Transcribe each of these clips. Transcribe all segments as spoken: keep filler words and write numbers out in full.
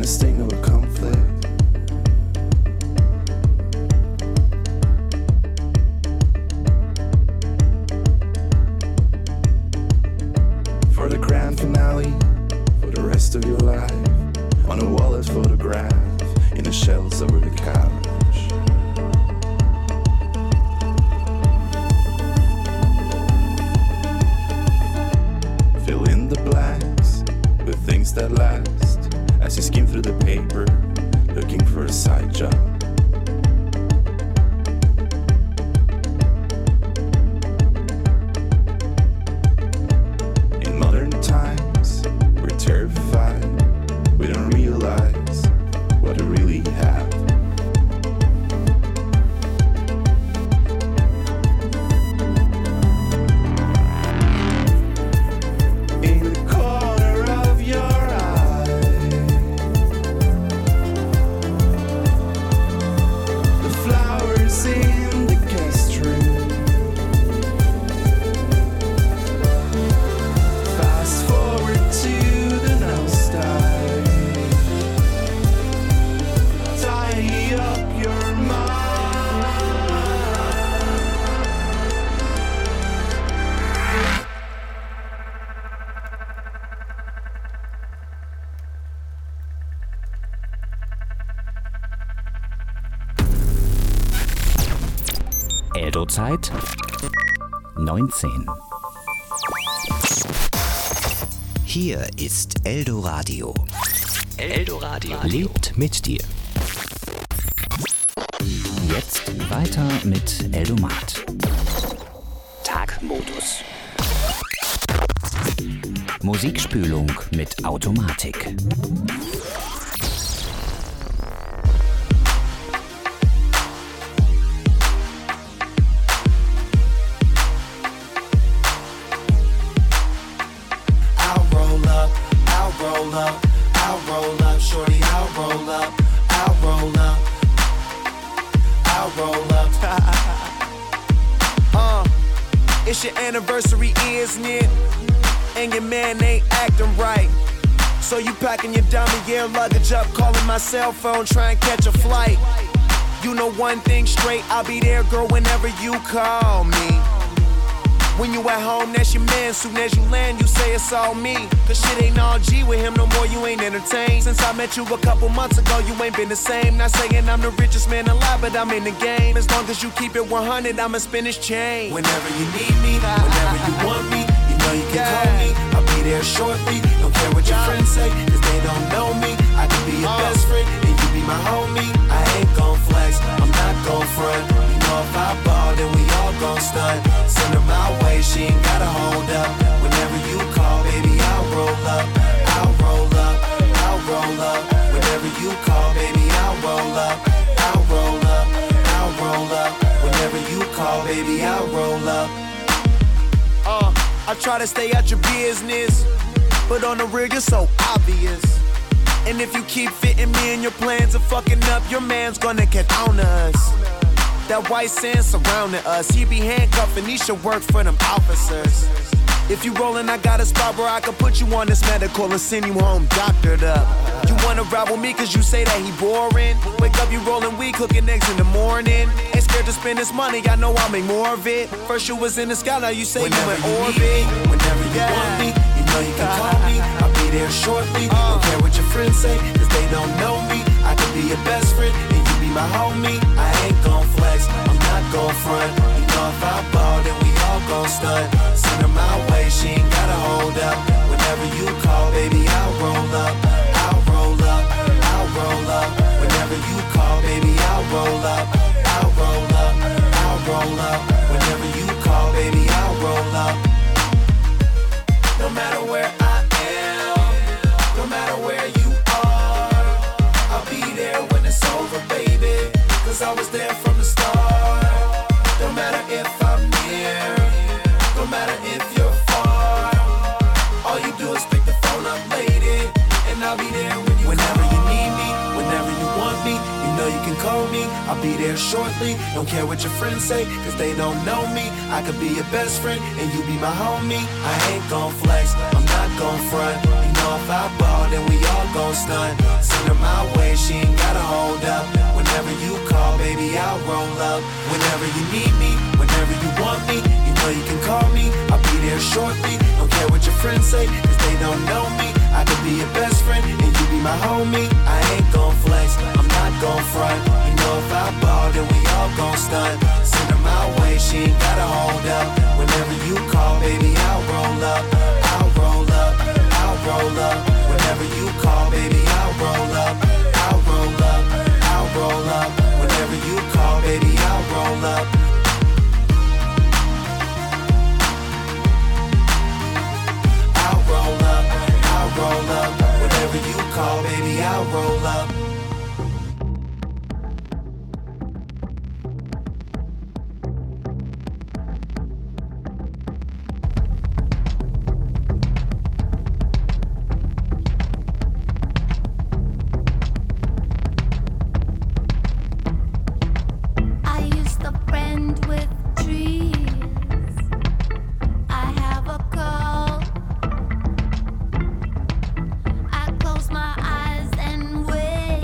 and a sting of a conflict. For the grand finale, for the rest of your life, on a wallet photograph, in the shelves over the couch. Fill in the blanks with things that last, as you skim through the paper, looking for a side job. In modern times, we're terrified. We don't realize what we really have. In the corner of your eye, the flowers in the guest room. Fast forward to the nostalgia. Tidy up your mind. Eldo-Zeit neunzehn. Hier ist Eldoradio. Eldoradio lebt mit dir. Jetzt weiter mit Eldomat. Tagmodus. Musikspülung mit Automatik. I'll roll up, I'll roll up, I'll roll up, shorty, I'll roll up, I'll roll up, I'll roll up. uh, it's your anniversary, isn't it? And your man ain't acting right. So you packing your dummy gear luggage up, calling my cell phone, trying to catch a flight. You know one thing straight, I'll be there, girl, whenever you call me. When you at home, that's your man. Soon as you land, you say it's all me. Cause shit ain't all G with him no more, you ain't entertained. Since I met you a couple months ago, you ain't been the same. Not saying I'm the richest man alive, but I'm in the game. As long as you keep it one hundred, I'ma spin his chain. Whenever you need me, whenever you want me, you know you can call me. I'll be there shortly, don't care what your friends say, cause they don't know me. I can be your best friend, and you be my homie. I ain't gon' flex, I'm not gon' front. You know if I ball, then we all gon' stunt. Send her my way, she ain't gotta hold up. Whenever you call, baby, I'll roll up. I'll roll up, I'll roll up. Whenever you call, baby, I'll roll up. I'll roll up, I'll roll up. Whenever you call, baby, I'll roll up. Uh, I try to stay out your business, but on the real, you're so obvious. And if you keep fitting me in your plans of fucking up, your man's gonna catch on to us. That white sand surrounding us, he be handcuffing, he should work for them officers. If you rollin', I got a spot where I can put you on this medical and send you home doctored up. You wanna ride with me cause you say that he boring. Wake up, you rollin' weed, cooking eggs in the morning. Ain't scared to spend this money, I know I'll make more of it. First you was in the sky, now you say whenever you in orbit. Me, whenever you yeah. want me, you know you can call me. I'll be there shortly, uh. don't care what your friends say, cause they don't know me. I could be your best friend, and you be my homie. I ain't gon' flex, I'm not gon' front. You know if I ball, then we all gon' stunt. Send her my way, she ain't gotta hold up. Whenever you call, baby, I'll roll up. I'll roll up, I'll roll up. Whenever you call, baby, I'll roll up. I'll roll up, I'll roll up. Whenever you call, baby, I'll roll up. No matter where I am, no matter where you are, I'll be there when it's over, baby. Cause I was there from the start. No matter if I'm near, no matter if you're far, all you do is pick the phone up, lady, and I'll be there when you whenever call. You need me, Whenever you want me, you know you can call me. I'll be there shortly. Don't care what your friends say, cause they don't know me. I could be your best friend and you be my homie. I ain't gon' flex, I'm not gon' front. You know if I ball, then we all gon' stunt. Send her my way, she ain't gotta hold up. Whenever you call, baby, I'll roll up. Whenever you need me, whenever you want me, you know you can call me. I'll be there shortly. Don't care what your friends say, cause they don't know me. I could be your best friend and you be my homie. I ain't gon' flex, I'm not gon' front. You know if I ball, then we all gon' stunt. Send her my way, she ain't gotta hold up. Whenever you call, baby, I'll roll up. I'll roll up, I'll roll up. Whenever you call, baby, I'll roll up. I'll roll up, I'll roll up. Whenever you call, baby, I'll roll up. I'll roll up, I'll roll up. Whenever you call, baby, I'll roll up. My eyes and wait.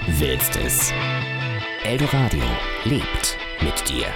willst es. Eldoradio lebt mit dir.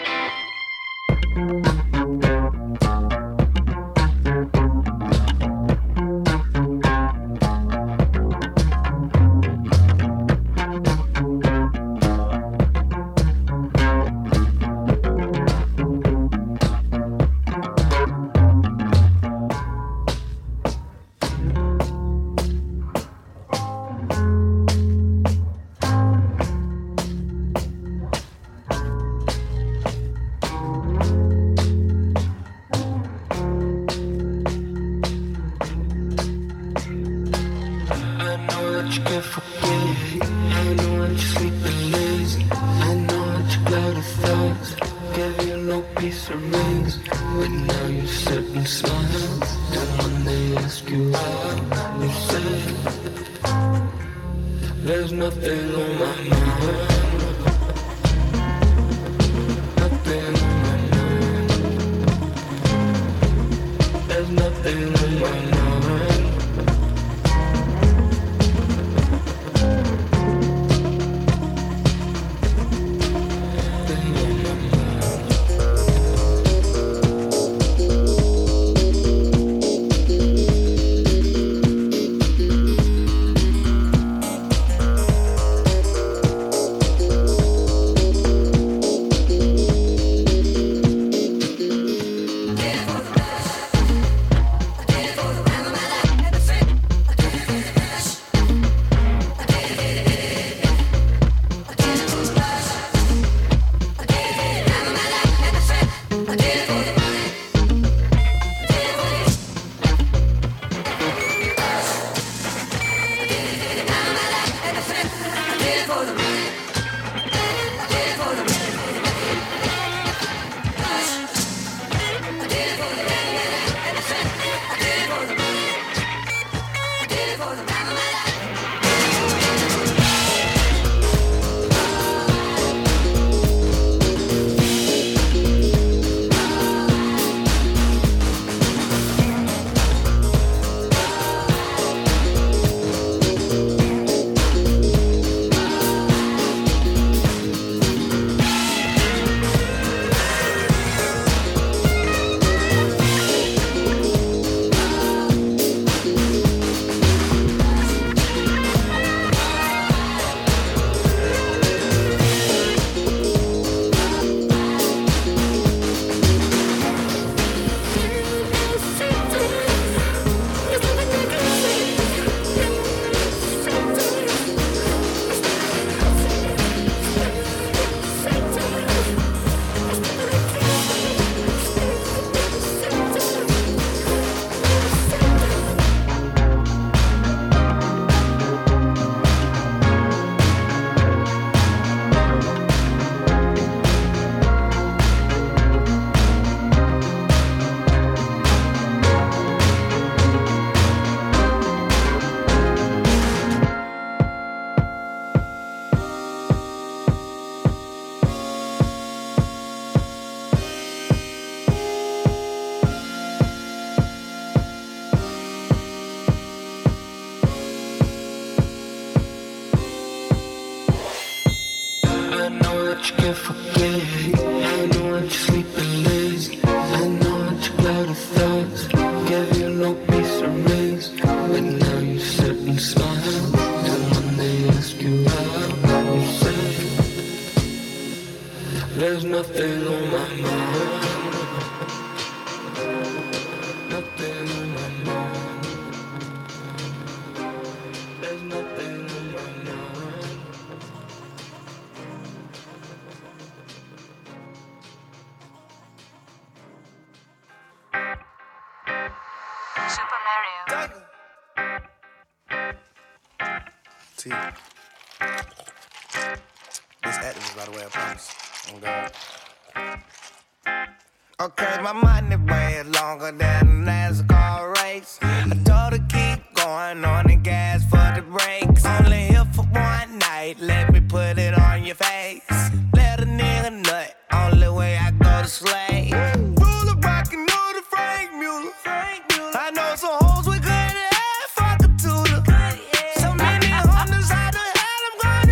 Okay, my money way longer than a NASCAR race. I told her keep going on the gas for the brakes. Only here for one night, let me put it on your face. Let a nigga nut, only way I go to slay. Ruler rockin' on the Frank Mueller. I know some hoes with good ass, fuck a tutor. So many hundreds, how the hell I'm gonna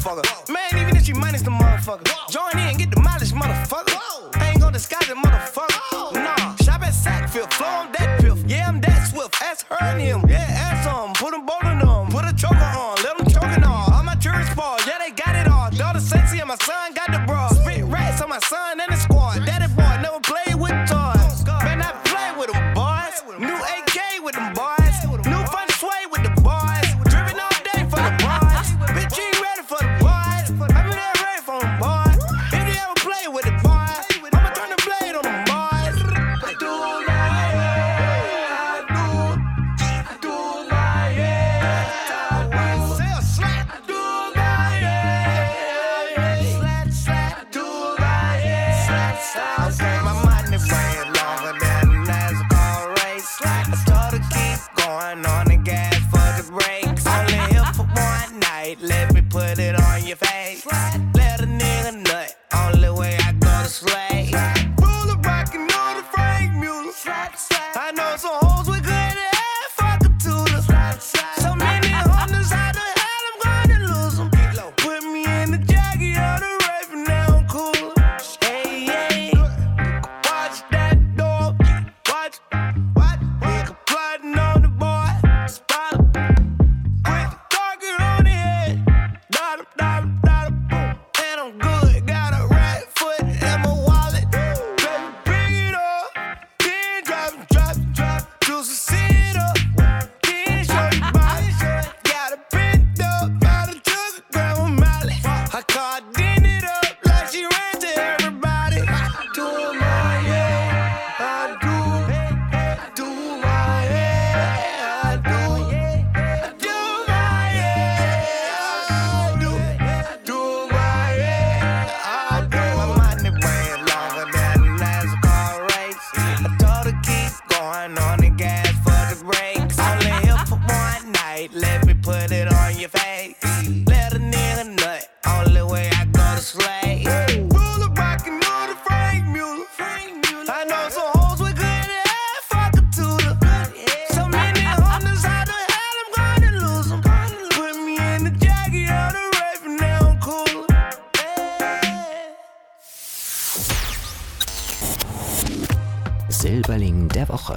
motherfucker. Man, even if she minus the motherfucker. Join in, get the mileage, motherfucker. I ain't gon' disguise it, motherfucker. Nah, shop at Sackville, flow on that piff. Yeah, I'm that swift, ask her and him. Yeah, ask him, put them both in them. Put a choker on, let them choking on. All my tourists ball, yeah, they got it all. Daughter sexy and my son got the bra. Spit rats on my son and the squad. Daddy boy never played with toys. Man, I play with them boys. New A K with them boys. New fun sway with the boys. Driven all day for the boys. Bitch, you ain't ready for the boys. I been there ready for them boys. If you ever play with the boys, I'ma turn the blade on them boys. I do my yeah, I do, I do my yeah. I say a slack, I do my yeah. Slack, slack, I do my yeah. Slack, slack. Okay, my money brain longer than a NASCAR race. I told her keep going on the gas for the brakes. Only here for one night, let me put it on your face. Let a nigga nut, only way I go to slay. Ruler rockin' on the Frank Mueller. I know some hoes with good head, fuck a tutor. So many hunters, how the hell I'm gonna lose them? Put me in the jacket of the rape and now I'm cooler. Hey, hey, watch that door. Watch, watch, nigga plotting on the boy. Spot him, put the target on the head. Dot him, dot him, dot him, boom. And I'm good, got a right foot in my wallet. Baby, bring it up. Then drop it, drop it, drop it. Juice and sit up. Then show you body. Got a bent up, got a took a grandma Molly. I carded it up like she ran to everybody. I do my yeah, I do, I do my yeah, I do, I do my yeah, I do, I do my yeah, I do. My money brain longer than a NASCAR race. I told her keep going on the gas for the brakes. Only here for one night, let me put it on your face. Let a nigga nut, only way I go to slay. Ruler rockin' on the Frank Mueller. I know some hoes with good head, fuck a tutor. So many hunters, how the hell I'm gonna lose them? Put me in the jacket of the rape and now I'm cooler. Silberling der Woche.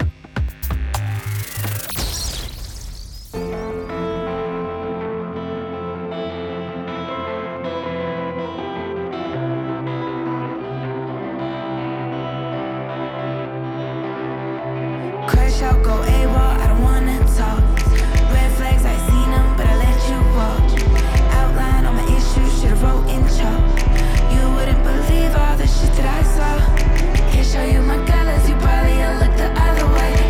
Crash out, go AWOL, I don't wanna talk. Red flags, I seen them, but I let you walk. Outline all my issues, should've wrote in chalk. You wouldn't believe all the shit that I saw. Can't show you my colors, you probably look the other way.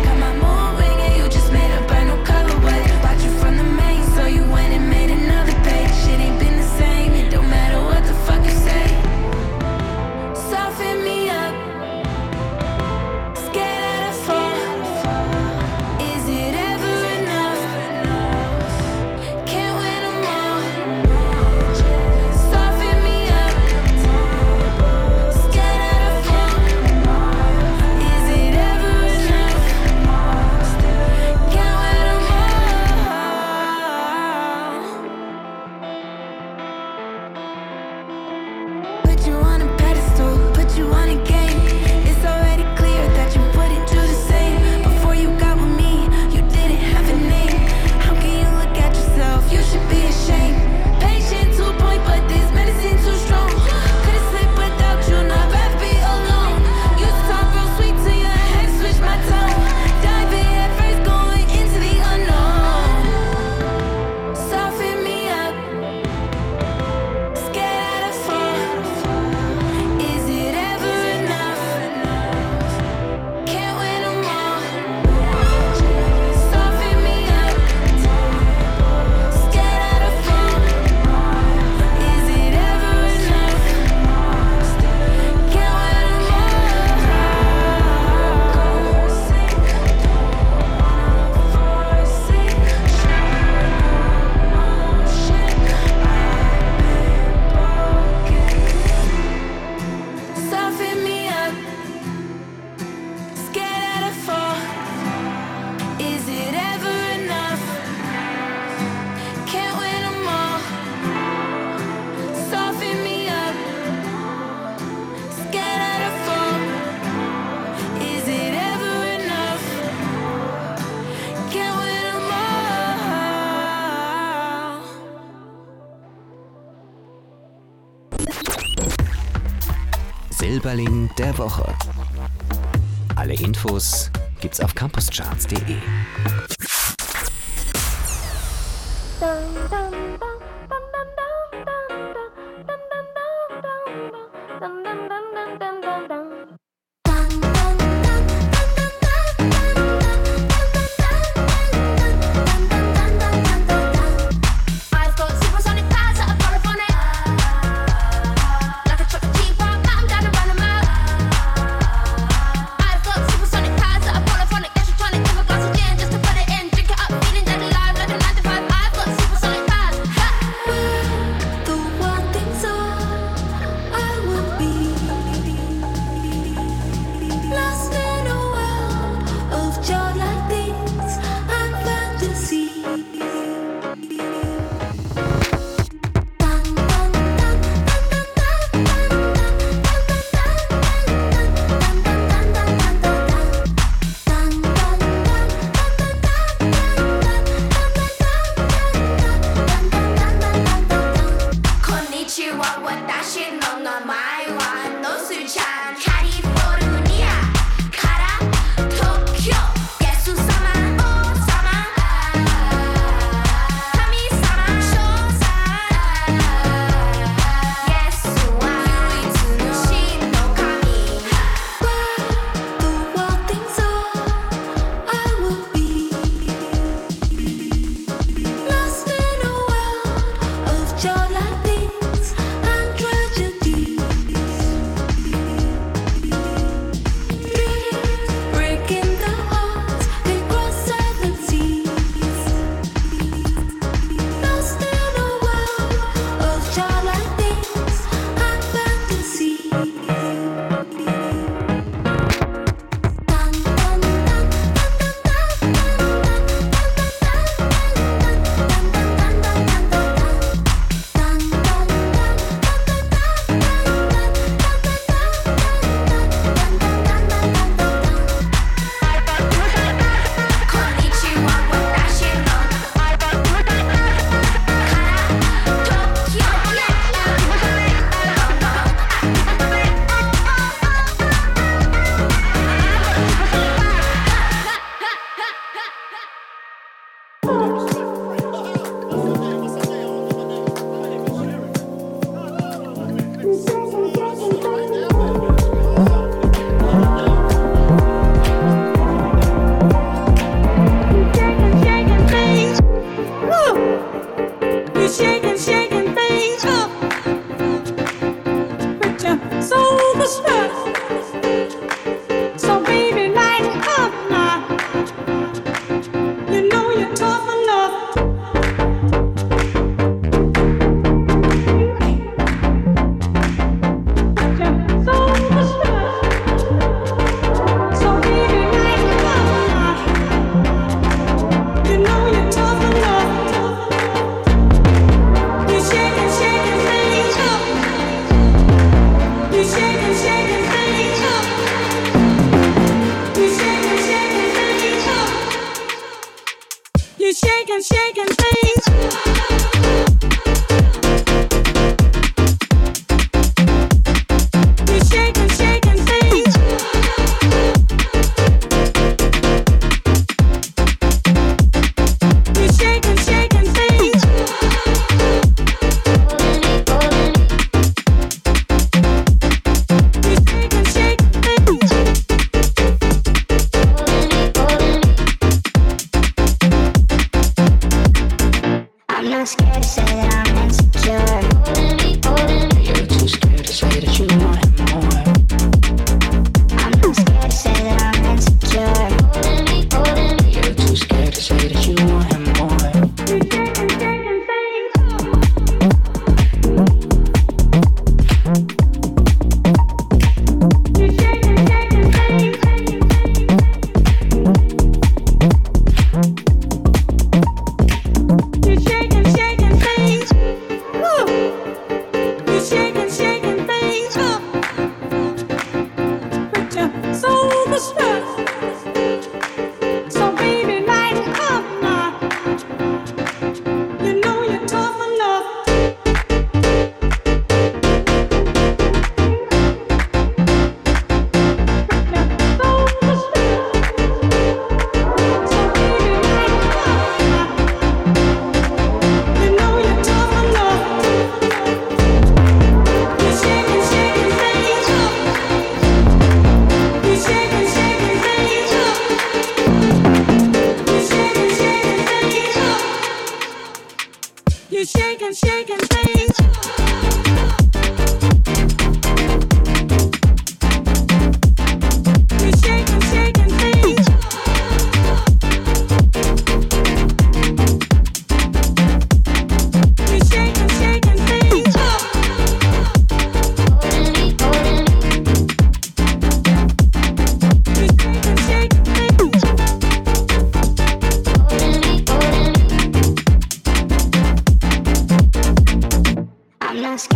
Silberling der Woche. Alle Infos gibt's auf campuscharts punkt de.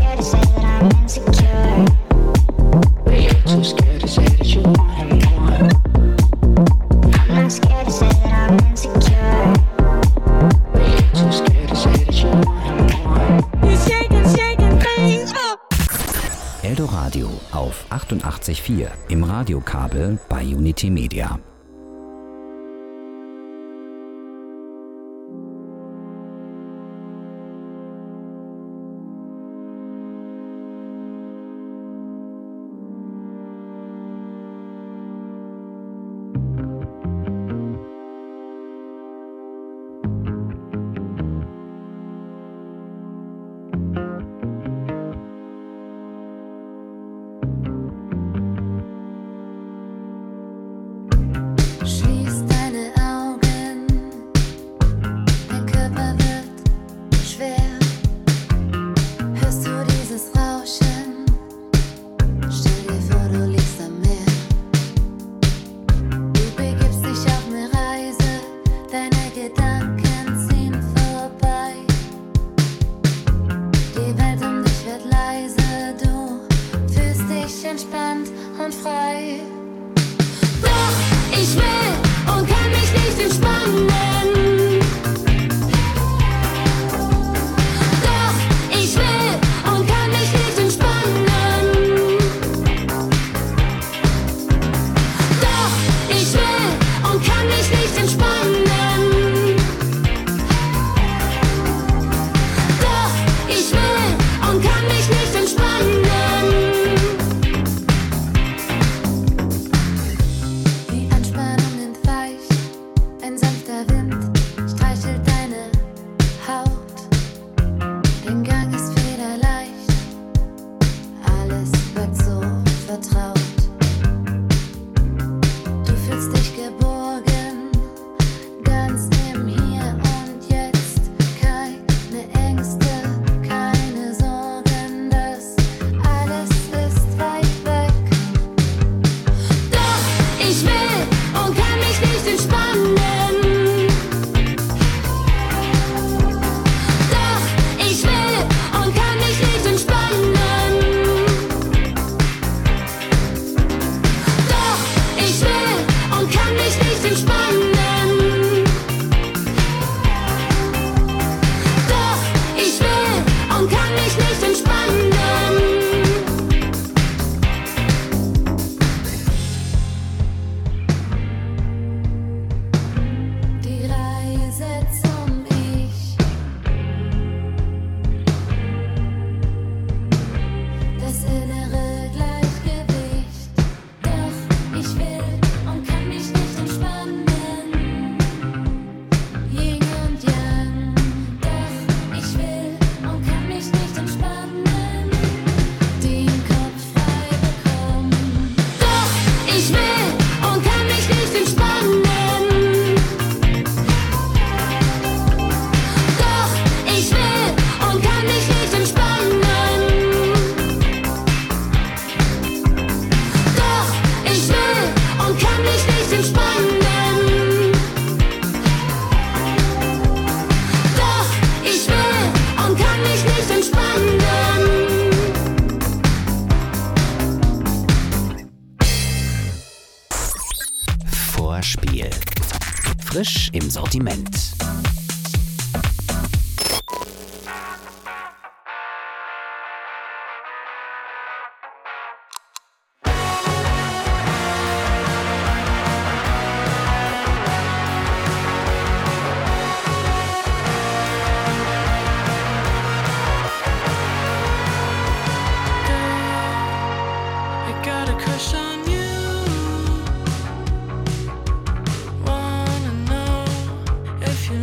scared to say that I'm insecure. But you're too scared to say that you want him more. I'm not scared to say that I'm insecure. But you're too scared to say that you want him more. You're shaking, shaking things up. Eldoradio auf achtundachtzig Komma vier im Radiokabel bei Unity Media. Vorspiel. Frisch im Sortiment. If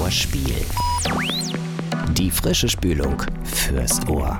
Hörspiel. Die frische Spülung fürs Ohr.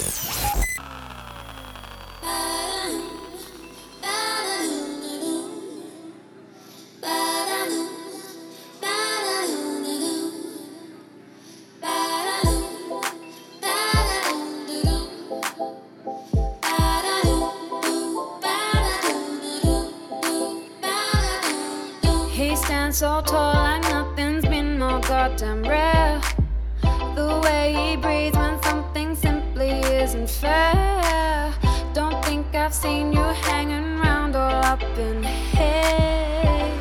He stands so tall like nothing's been more goddamn rare. The way he breathes when something simply isn't fair. Don't think I've seen you hanging around all up in here.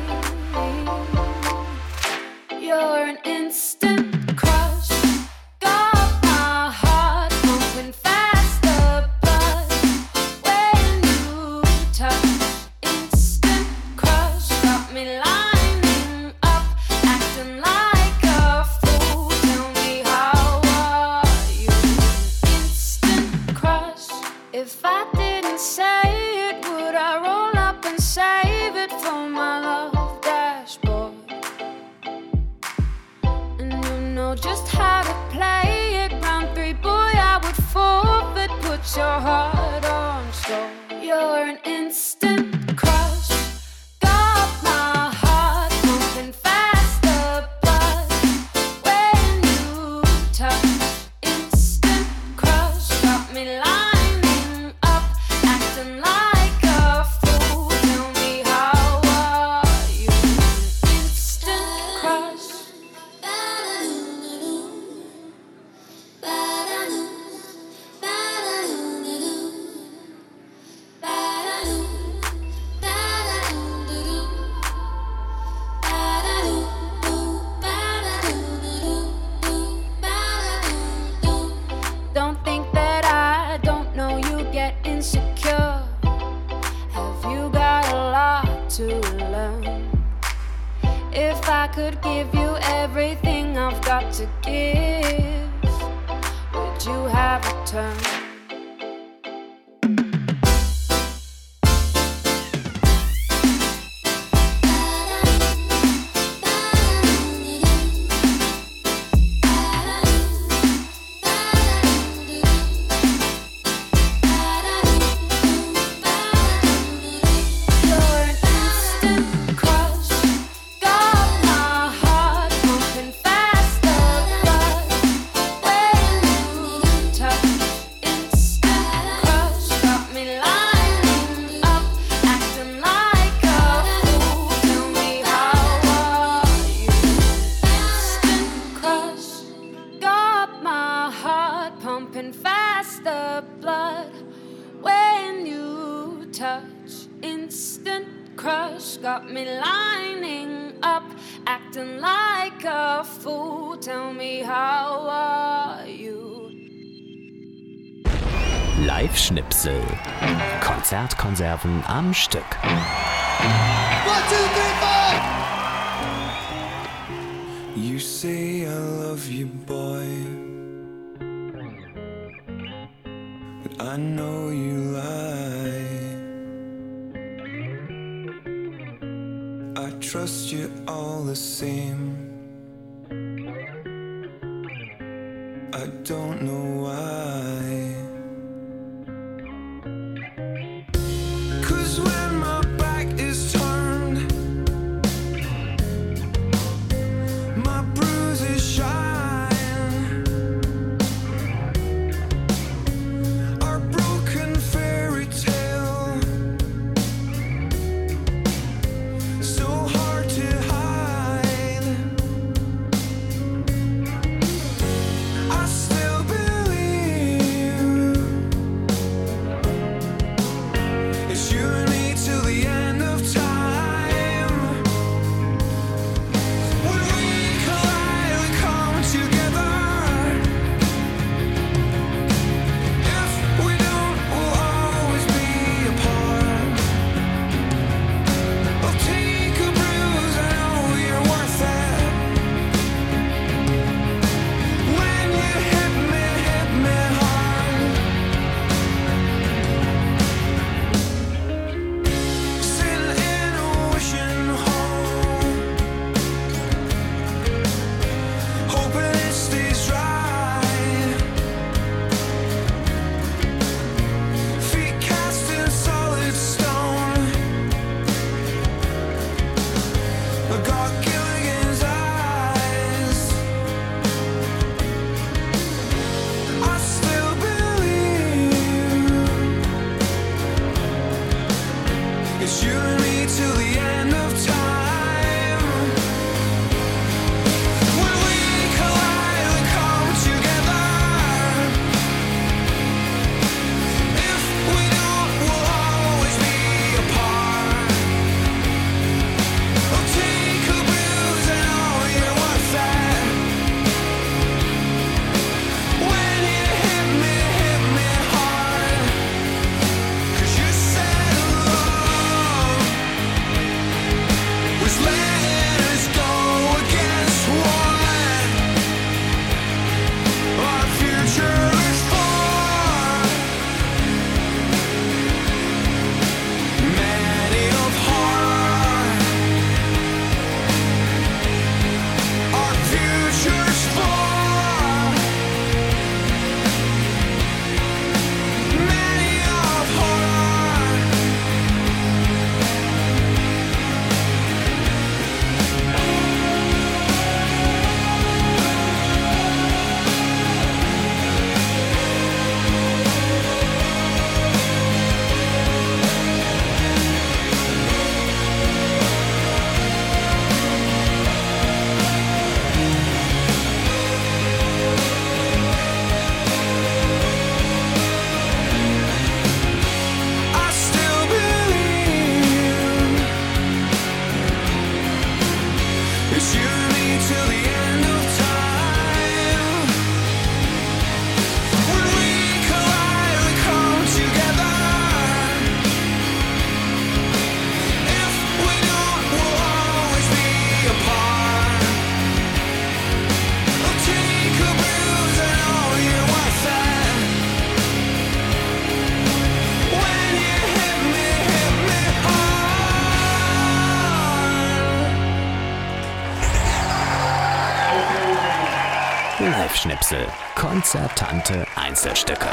You're an instant crush. Got my heart pumping faster, but when you touch, instant crush. Got me lining up, acting like a fool. Tell me, how are you? Instant crush. If I didn't say it, would I roll up and save it for my love dashboard? And you know just how to play it. Round three, boy, I would forfeit. Put your heart on store. You're an instant crush. Got my heart pumping faster, but when you touch, instant crush. Got me lining up, acting like a fool. Tell me, how are you? Instant crush. Don't think that I don't know you get insecure. Have you got a lot to learn? If I could give you everything I've got to give, would you have a turn? You're an instant crush. Got my heart pumping faster, but when you touch, instant crush. Got me lining up, acting like a fool. Tell me, how are you? Instant crush. Got my heart pumping faster, blood when you touch, instant crush. Got me lining up, acting like a fool. Tell me, how are you? Live-Schnipsel. Konzertkonserven am Stück. You say I love you, boy, but I know you lie. I trust you all the same. I don't know why. 'Cause when my back is turned, my bruises shine. Our broken fairy tale, so hard to hide. I still believe it's you and me It's you and me till the end of time. When we collide, we come together. If we don't, we'll always be apart. I'll take a bruise and all you're worth it. When you hit me, hit me hard. 'Cause you said love was letting us go against one. Our future is far. Many of heart. Our future's far. Many of heart. I still believe it's you and me till the end of time. When we collide, we come together. If we don't, we'll always be apart. I'll take a bruise and all you're worth it. When you hit me, hit me hard. Live-Schnipsel. Konzertante Einzelstücke.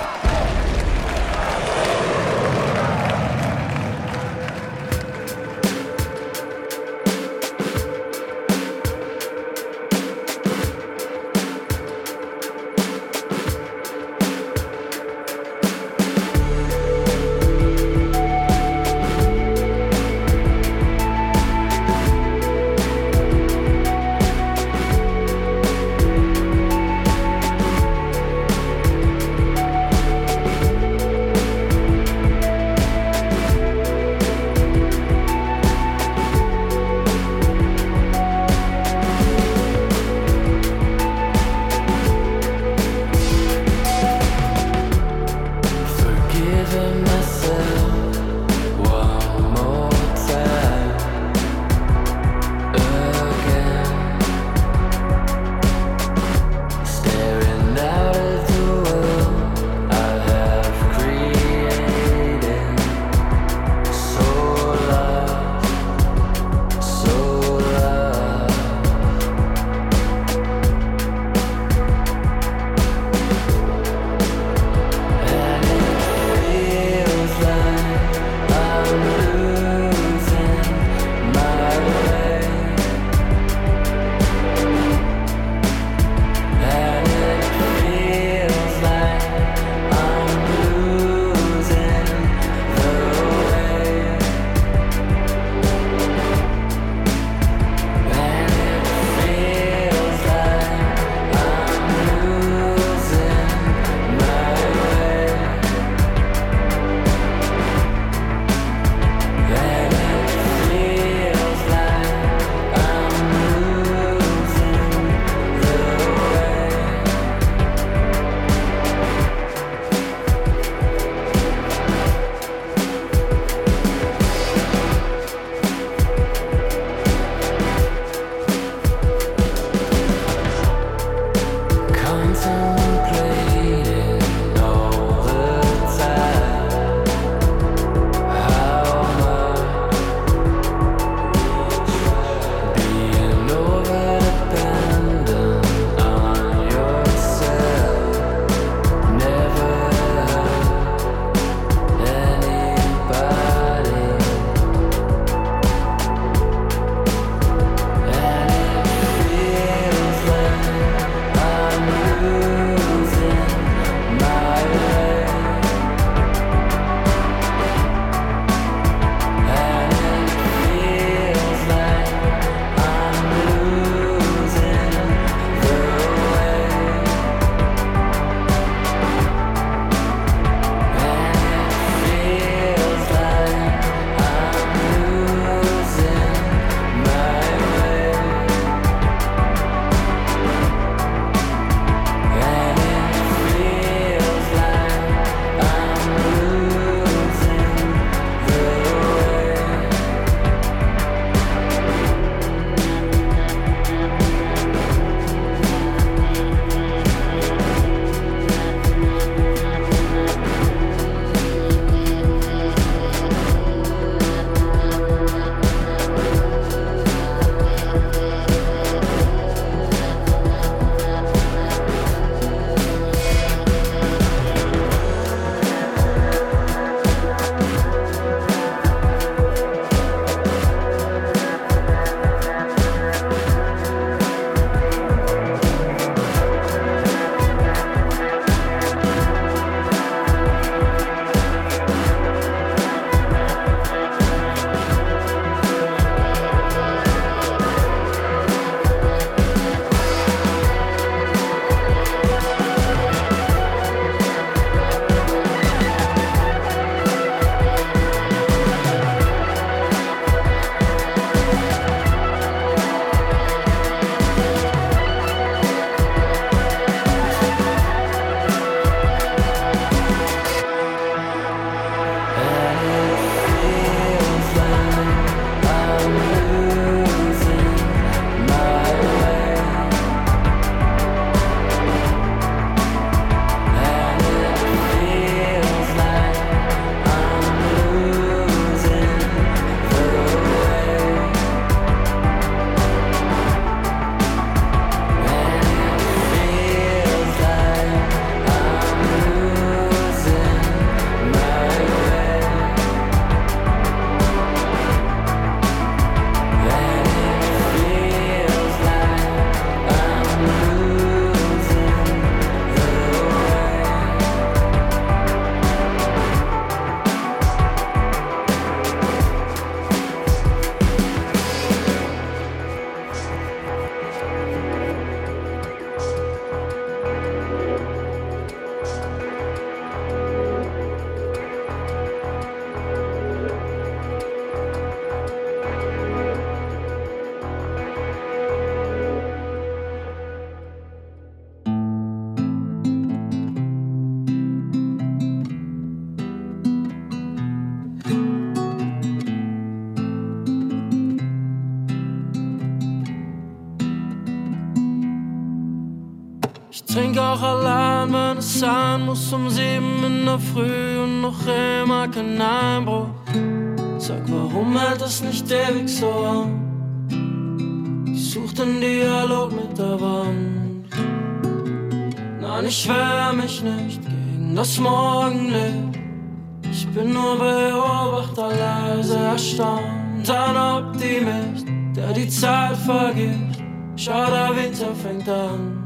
trink auch allein, wenn es sein muss, um sieben in der Früh und noch immer kein Einbruch. Sag, warum hält das nicht ewig so an? Ich such den Dialog mit der Wand. Nein, ich wehr mich nicht gegen das Morgenlicht. Ich bin nur Beobachter, leise erstaunt. Ein Optimist, der die Zeit vergisst. Schau, der Winter fängt an.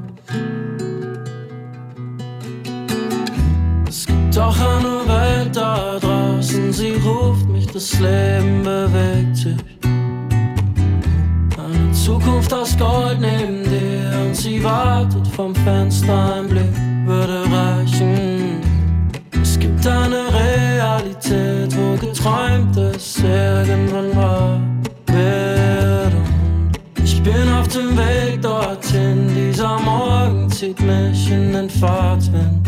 Es gibt doch eine Welt da draußen, sie ruft mich, das Leben bewegt sich. Eine Zukunft aus Gold neben dir und sie wartet vom Fenster, ein Blick würde reichen. Es gibt eine Realität, wo Geträumtes irgendwann wahr wird. Und ich bin auf dem Weg dorthin, dieser Morgen zieht mich in den Fahrtwind.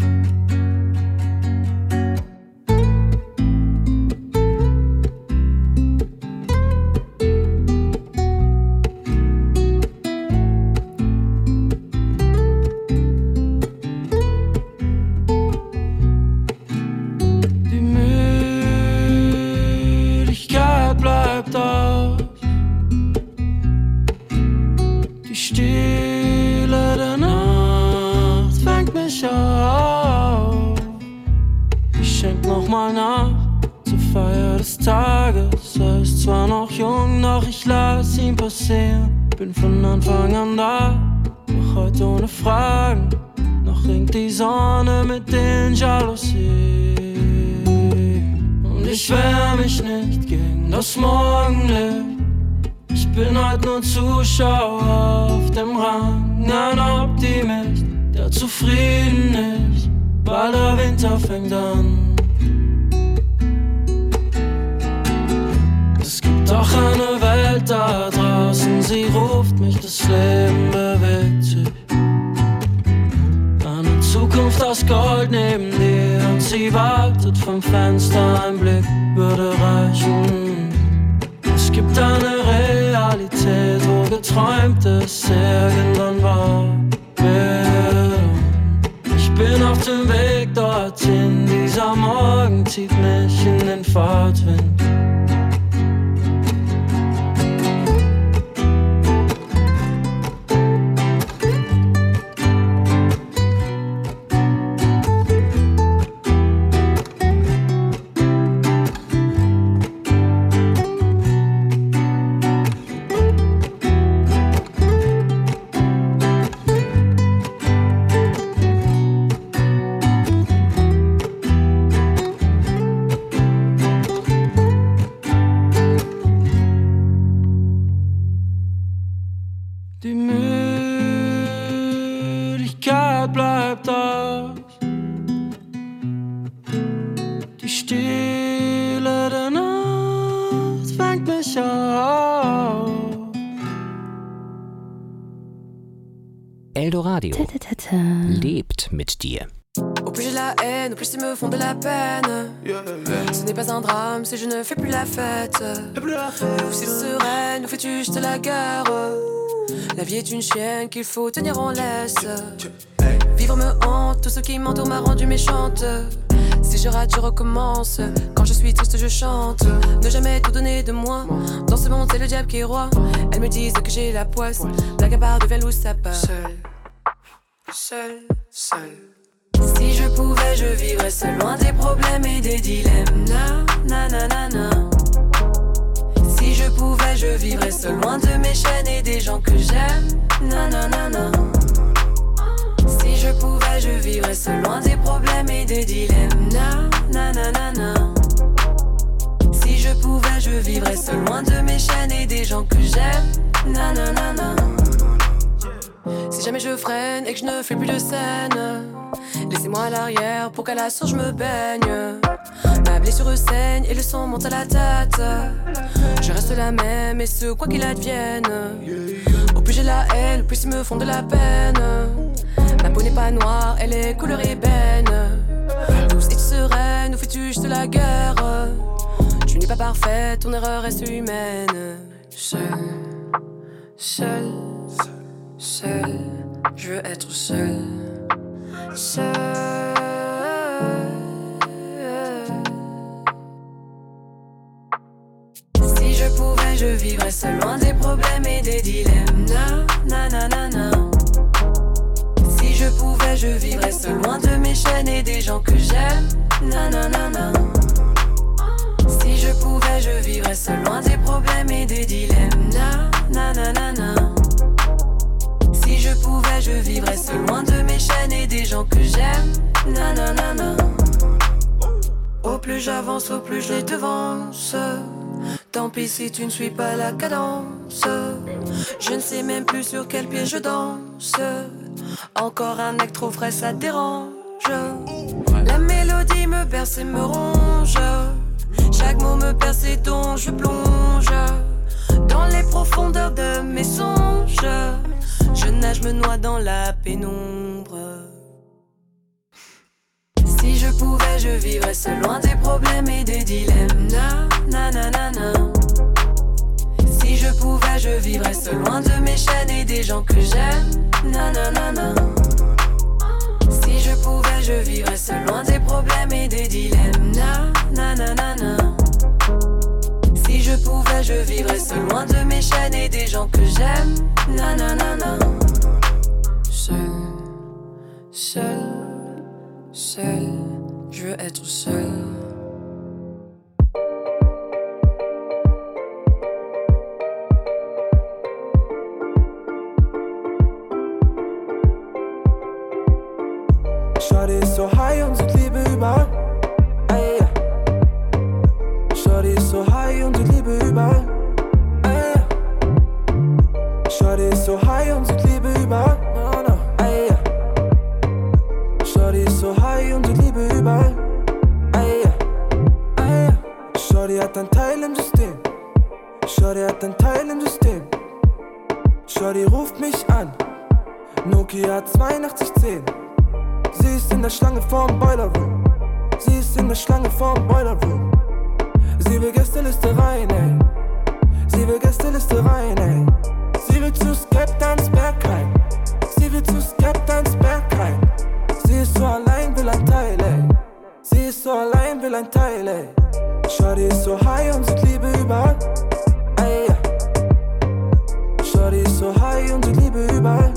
Bin von Anfang an da, doch heute ohne Fragen. Noch ringt die Sonne mit den Jalousien. Und ich wehr mich nicht gegen das Morgenlicht. Ich bin heute nur Zuschauer auf dem Rang. Ein Optimist, der zufrieden ist, weil der Winter fängt an. Es gibt doch eine Welt da draußen, sie ruft mich, das Leben bewegt sich. Eine Zukunft aus Gold neben dir und sie wartet vom Fenster, ein Blick würde reichen. Es gibt eine Realität, wo Geträumtes irgendwann wahr wird. Ich bin auf dem Weg dorthin, dieser Morgen zieht mich in den Fahrtwind. Eldoradio lebt mit dir. Au plus j'ai la haine, au plus ils me font de la peine. Ce n'est pas un drame si je ne fais plus la fête. Ou si sereine, ou fais-tu juste la guerre. La vie est une chienne qu'il faut tenir en laisse. Vivre me hante, tout ce qui m'entoure m'a rendu méchante. Si je rate, je recommence. Quand je suis triste, je chante. Ne jamais tout donner de moi. Dans ce monde, c'est le diable qui est roi. Elles me disent que j'ai la poisse. Blague à part devient loup, ça part. Seul, seul, seul. Si je pouvais, je vivrais seul, loin des problèmes et des dilemmes. Na, na, na, na, na. Si je pouvais, je vivrais seul, loin de mes chaînes et des gens que j'aime. Na, na, na, na. Si je pouvais, je vivrais seul, loin des problèmes et des dilemmes. Na, na, na, na, na. Si je pouvais, je vivrais seul, loin de mes chaînes et des gens que j'aime. Na, na, na, na. Si jamais je freine et que je ne fais plus de scène, laissez-moi à l'arrière pour qu'à la source je me baigne. Ma blessure saigne et le sang monte à la tête. Je reste la même et ce quoi qu'il advienne. Au plus j'ai la haine, au plus ils me font de la peine. Ma peau n'est pas noire, elle est couleur ébène. Douce et sereine, où fais-tu juste la guerre? Tu n'es pas parfaite, ton erreur reste humaine. Seul, seul, seul. je veux être seul. Seul. Si je pouvais, je vivrais seul, loin des problèmes et des dilemmes. Na, na, na, na, na. Si je pouvais, je vivrais seul, loin de mes chaînes et des gens que j'aime. Na, na, na, na. Si je pouvais, je vivrais seul, loin des problèmes et des dilemmes. Na, na, na, na, na. Si je pouvais, je vivrais seul, loin de mes chaînes et des gens que j'aime. Na, na, na, na. Au plus j'avance, au plus je les devance. Tant pis si tu ne suis pas la cadence. Je ne sais même plus sur quel pied je danse. Encore un acte trop frais, ça dérange. La mélodie me berce et me ronge. Chaque mot me perce et dont je plonge dans les profondeurs de mes songes. Je nage, me noie dans la pénombre. Si je pouvais, je vivrais seul, loin des problèmes et des dilemmes. Na, na, na, na, na. Si je pouvais, je vivrais seul, loin de mes chaînes et des gens que j'aime. Na, na, na, na. Si je pouvais, je vivrais seul, loin des problèmes et des dilemmes. Na, na, na, na, na. Si je pouvais, je vivrais seul, loin de mes chaînes et des gens que j'aime. Na, na, na, na. Seul, seul, seul, je veux être seul. Shawty ist so high und sieht Liebe überall. Ey, yeah. Shawty ist so high und sieht Liebe überall. Ey, yeah. Shawty ist so high und sieht Liebe überall. No, no. Ey, yeah. Shawty ist so high und sieht Liebe überall. Ey, yeah. Ey, yeah. Shawty hat ein Teil im System. Shawty hat ein Teil im System. Shawty ruft mich an. Nokia zweiundachtzig zehn. Sie ist in der Schlange vorm Boiler Room. Sie ist in der Schlange vorm Boiler Room. Sie will Gästeliste rein, ey. Sie will Gästeliste rein, ey. Sie will zu Skeptans Bergheim. Sie will zu Skeptans Bergheim. Sie ist so allein, will ein Teil, ey. Sie ist so allein, will ein Teil, ey. Shawty ist so high und sieht Liebe überall. Ey, yeah. Shawty ist so high und sieht Liebe überall.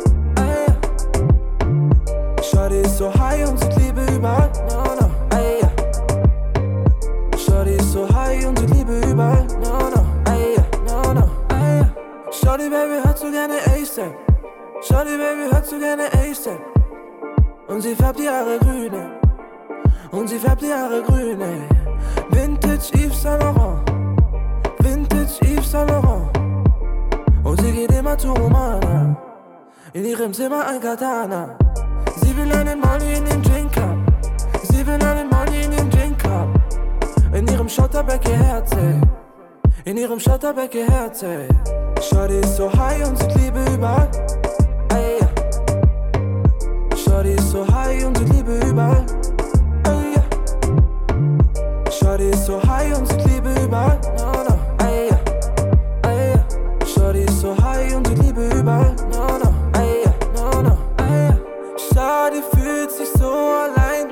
Shawty ist so high und sieht Liebe überall. No, no, ey, yeah. Shawty ist so high und sieht Liebe überall. No, no, ey, yeah. No, no, ey, yeah. Shawty Baby hört so gerne A$AP. Shawty Baby hört so gerne A$AP. Und sie färbt die Haare grün, ey. Und sie färbt die Haare grün, ey. Vintage Yves Saint Laurent. Vintage Yves Saint Laurent. Und sie geht immer zu Romana. In ihrem Zimmer ein Katana. Sie will einen Molly in den Drink haben. Sie will einen Molly in den Drink haben. In ihrem Schotterbeck ihr Herz, ey. In ihrem Schotterbeck ihr Herz, ey. Shawty ist so high und sieht Liebe überall. Ey, yeah. Shawty ist so high und sieht Liebe überall. Ey, yeah. Shawty ist so high und sieht Liebe überall. No, no. Ey, yeah. Ey, yeah. Shawty ist so high und sieht Liebe überall. No, no. Ey, yeah. No, no. Ey, yeah. Shawty fühlt sich so allein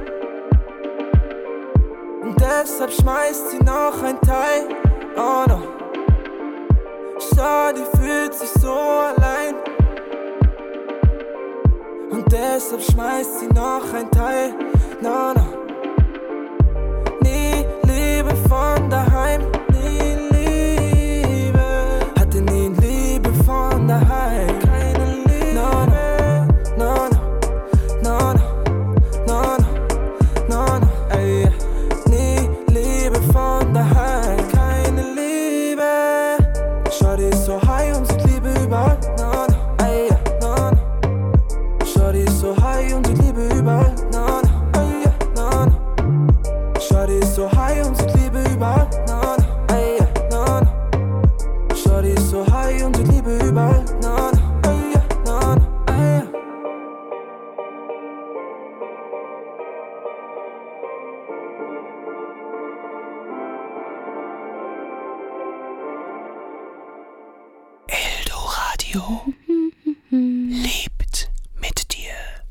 und deshalb schmeißt sie noch ein Teil. Oh no. Shawty fühlt sich so allein und deshalb schmeißt sie noch ein Teil. No, no. Nie Liebe von daheim. Nie Liebe. Hatte nie Liebe von daheim. Keine Liebe. No, no. No, no. No, no, no, no, no, no, ey. Nie Liebe von daheim, keine Liebe. Shawty ist so high und sieht Liebe überall. No, no, ey, no, no. Shawty ist so high und sieht Liebe überall. No, no, ey, no, no. Shawty ist so high und sieht Liebe überall. No, no, ey, no, no. Shawty ist so high und sieht Liebe überall. No, no, ey, no, no, ey. Eldoradio. lebt mit dir.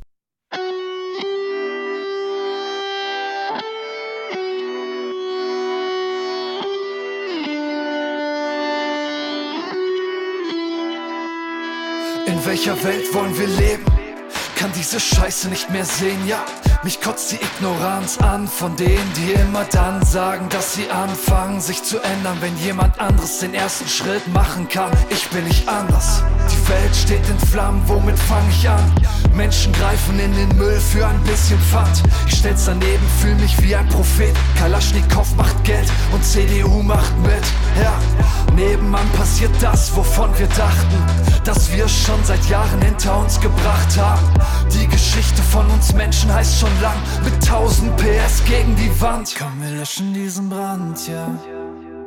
In welcher Welt wollen wir leben? Kann diese Scheiße nicht mehr sehen, ja. Mich kotzt die Ignoranz an von denen, die immer dann sagen, dass sie anfangen, sich zu ändern, wenn jemand anderes den ersten Schritt machen kann. Ich bin nicht anders. Die Welt steht in Flammen, womit fang ich an? Menschen greifen in den Müll für ein bisschen Pfand. Ich stell's daneben, fühl mich wie ein Prophet. Kalaschnikow macht Geld und C D U macht mit. Ja, nebenan passiert das, wovon wir dachten, dass wir es schon seit Jahren hinter uns gebracht haben. Die Geschichte von uns Menschen heißt schon lang, mit tausend P S gegen die Wand. Komm, wir löschen diesen Brand, ja.